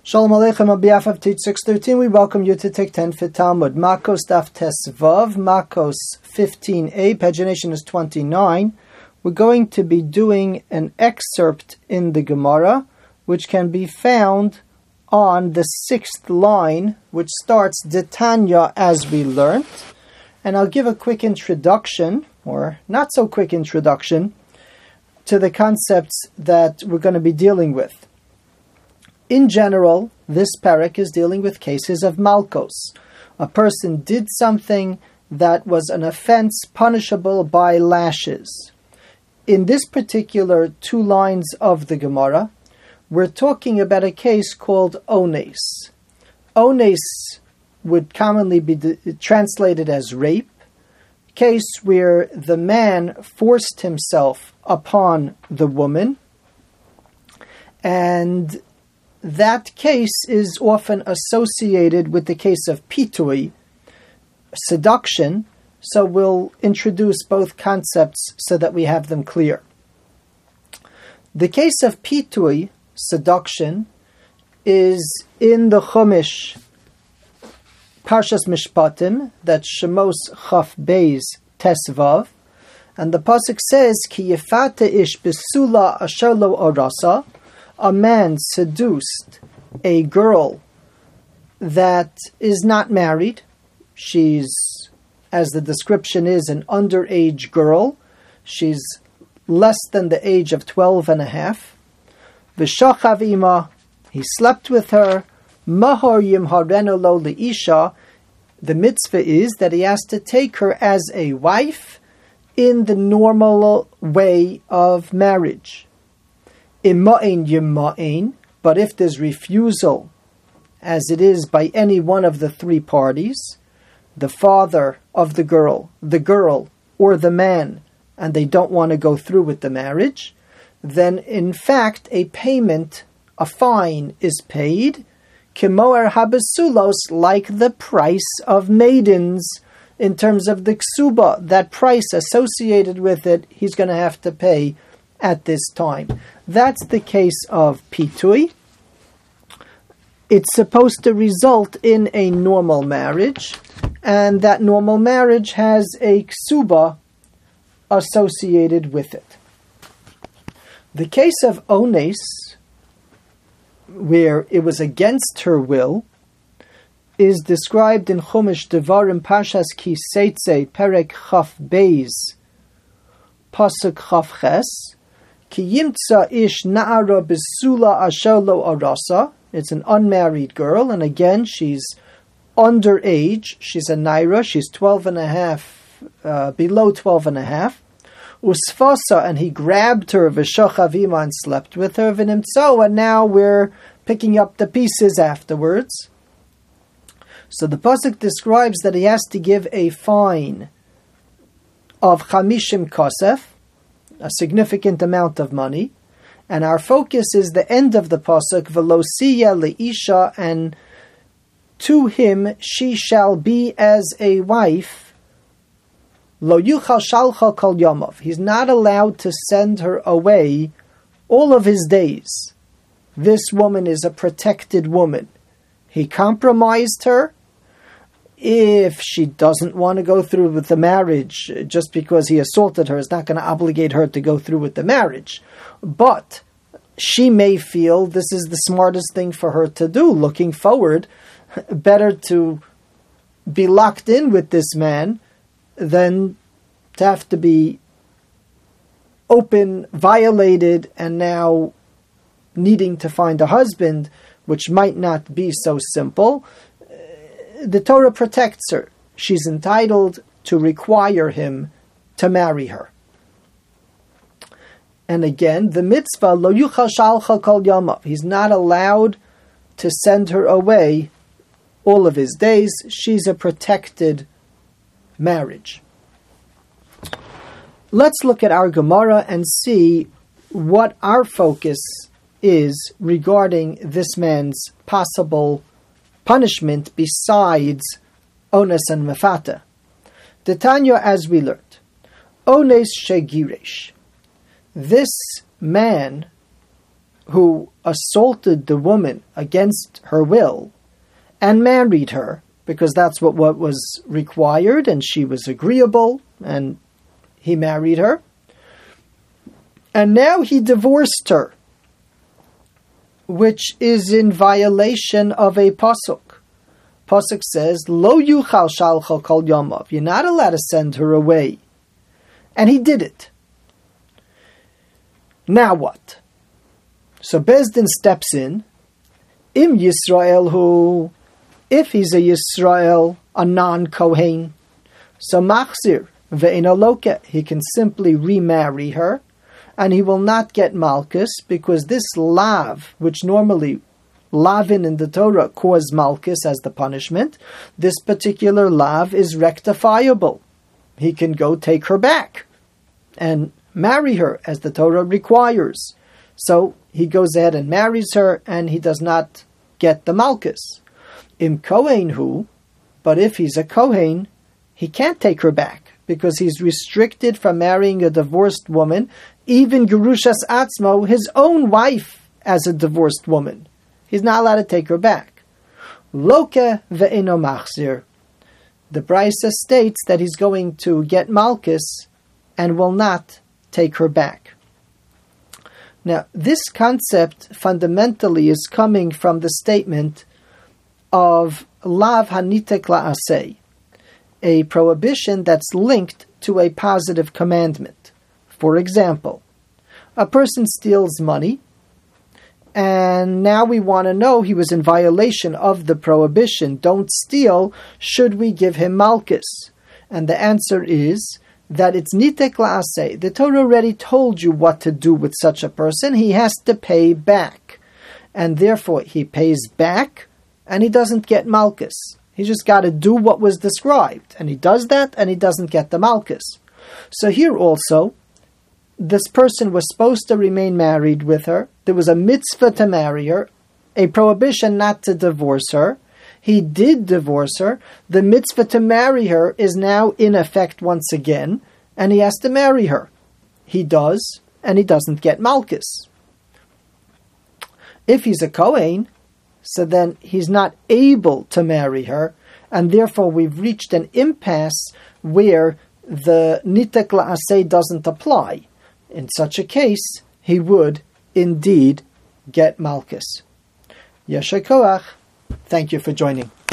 Shalom Aleichem on behalf of Teach 613, we welcome you to Take 10 for Talmud. Makos Daf Tesvav, Makos 15a, pagination is 29. We're going to be doing an excerpt in the Gemara, which can be found on the 6th line, which starts Detanya as we learnt. And I'll give a quick introduction, or not so quick introduction, to the concepts that we're going to be dealing with. In general, this parak is dealing with cases of malkos. A person did something that was an offense punishable by lashes. In this particular 2 lines of the Gemara, we're talking about a case called ones. Ones would commonly be translated as rape, case where the man forced himself upon the woman, and that case is often associated with the case of pitui, seduction, so we'll introduce both concepts so that we have them clear. The case of pitui, seduction, is in the Chumash Parshas Mishpatim, that's Shemos Chaf Beis Tesvav, and the pasuk says, Ki yifata ish besula asher lo orasa, a man seduced a girl that is not married. She's, as the description is, an underage girl. She's less than the age of 12 and a half. V'shachav ima, he slept with her. Mahor yimharenu lo leisha, the mitzvah is that he has to take her as a wife in the normal way of marriage. Ima'in yima'in, but if there's refusal, as it is by any one of the 3 parties, the father of the girl, or the man, and they don't want to go through with the marriage, then in fact a payment, a fine, is paid, kimoer habesulos, like the price of maidens, in terms of the ksuba, that price associated with it, he's going to have to pay at this time. That's the case of pitui. It's supposed to result in a normal marriage, and that normal marriage has a ksuba associated with it. The case of ones, where it was against her will, is described in Chumash Devarim Parshas Ki Seitze Perek Chaf Beis Pasuk Chaf Ches. Ki yimtza ish na'ara besula asher lo arasa. It's an unmarried girl, and again, she's underage. She's a naira. She's 12 and a half, below 12 and a half. Usfasa, and he grabbed her, v'shachavima, and slept with her, v'nimtzo, and now we're picking up the pieces afterwards. So the pasuk describes that he has to give a fine of chamishim kosef, a significant amount of money, and our focus is the end of the pasuk, velosiya leisha, and to him she shall be as a wife, lo yuchal shalcha kol yomov. He's not allowed to send her away all of his days. This woman is a protected woman. He compromised her. If she doesn't want to go through with the marriage, just because he assaulted her is not going to obligate her to go through with the marriage. But she may feel this is the smartest thing for her to do. Looking forward, better to be locked in with this man than to have to be open, violated, and now needing to find a husband, which might not be so simple. The Torah protects her. She's entitled to require him to marry her. And again, the mitzvah, lo yuchal shalcha kol yamav. He's not allowed to send her away all of his days. She's a protected marriage. Let's look at our Gemara and see what our focus is regarding this man's possible punishment besides ones and mefata. The Tanya, as we learned, ones shegiresh. This man who assaulted the woman against her will and married her, because that's what was required, and she was agreeable, and he married her. And now he divorced her, which is in violation of a pasuk. Pasuk says, Lo yuchal shalcha kol yamav. You're not allowed to send her away. And he did it. Now what? So Beis Din steps in. Im Yisrael hu, if he's a Yisrael, a non-Kohen, so machzir ve'ina loke, he can simply remarry her, and he will not get malchus, because this lav, which normally lavin in the Torah caused malchus as the punishment, this particular lav is rectifiable. He can go take her back and marry her as the Torah requires. So he goes ahead and marries her, and he does not get the malchus. Im Kohen hu, but if he's a Kohen, he can't take her back, because he's restricted from marrying a divorced woman, even Gerushas Atzmo, his own wife, as a divorced woman. He's not allowed to take her back. Loke ve'eno machzir. The Brisa states that he's going to get malchus and will not take her back. Now, this concept fundamentally is coming from the statement of lav hanitek la'aseh, a prohibition that's linked to a positive commandment. For example, a person steals money, and now we want to know he was in violation of the prohibition, don't steal, should we give him malchus? And the answer is that it's nitek la'aseh. The Torah already told you what to do with such a person. He has to pay back. And therefore he pays back, and he doesn't get malchus. He just got to do what was described. And he does that, and he doesn't get the malchus. So here also, this person was supposed to remain married with her. There was a mitzvah to marry her, a prohibition not to divorce her. He did divorce her. The mitzvah to marry her is now in effect once again, and he has to marry her. He does, and he doesn't get malchus. If he's a Kohen, so then he's not able to marry her, and therefore we've reached an impasse where the nitek la'aseh doesn't apply. In such a case, he would indeed get malchus. Yasher koach. Thank you for joining.